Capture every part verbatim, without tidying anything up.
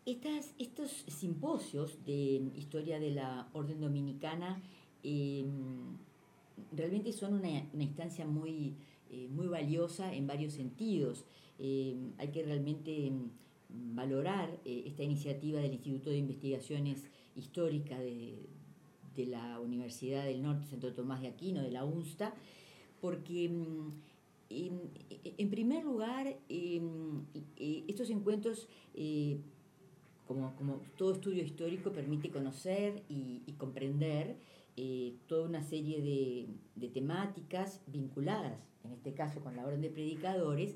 Estas, estos simposios de historia de la Orden Dominicana eh, realmente son una, una instancia muy, eh, muy valiosa en varios sentidos. Eh, hay que realmente mm, valorar eh, esta iniciativa del Instituto de Investigaciones Históricas de, de la Universidad del Norte, Santo Tomás de Aquino, de la UNSTA, porque mm, en, en primer lugar, eh, eh, estos encuentros eh, como, como todo estudio histórico permite conocer y, y comprender eh, toda una serie de, de temáticas vinculadas, en este caso con la orden de predicadores,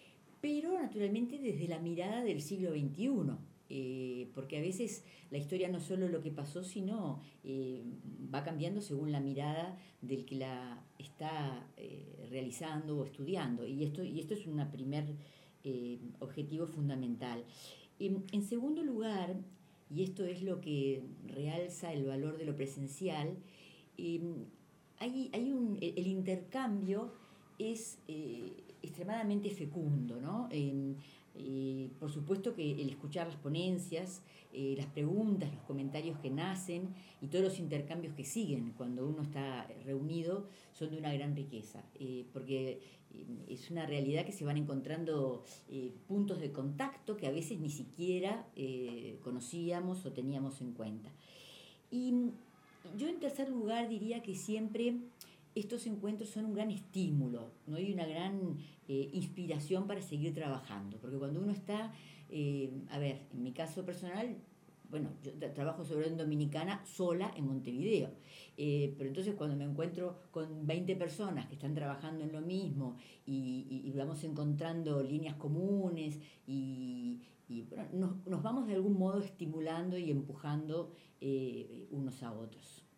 pero naturalmente desde la mirada del siglo veintiuno, eh, porque a veces la historia no es solo lo que pasó, sino eh, va cambiando según la mirada del que la está eh, realizando o estudiando, y esto, y esto es un primer eh, objetivo fundamental. En, en segundo lugar, y esto es lo que realza el valor de lo presencial, eh, hay, hay un, el intercambio es eh, extremadamente fecundo, ¿no? Eh, eh, por supuesto que el escuchar las ponencias, eh, las preguntas, los comentarios que nacen y todos los intercambios que siguen cuando uno está reunido son de una gran riqueza, eh, porque eh, es una realidad que se van encontrando eh, puntos de contacto que a veces ni siquiera eh, conocíamos o teníamos en cuenta. Y yo en tercer lugar diría que siempre estos encuentros son un gran estímulo, ¿no? Y una gran eh, inspiración para seguir trabajando, porque cuando uno está, eh, a ver, en mi caso personal, bueno, yo trabajo sobre en Dominicana sola en Montevideo, eh, pero entonces cuando me encuentro con veinte personas que están trabajando en lo mismo y, y, y vamos encontrando líneas comunes y, y bueno, nos, nos, vamos de algún modo estimulando y empujando eh, unos a otros.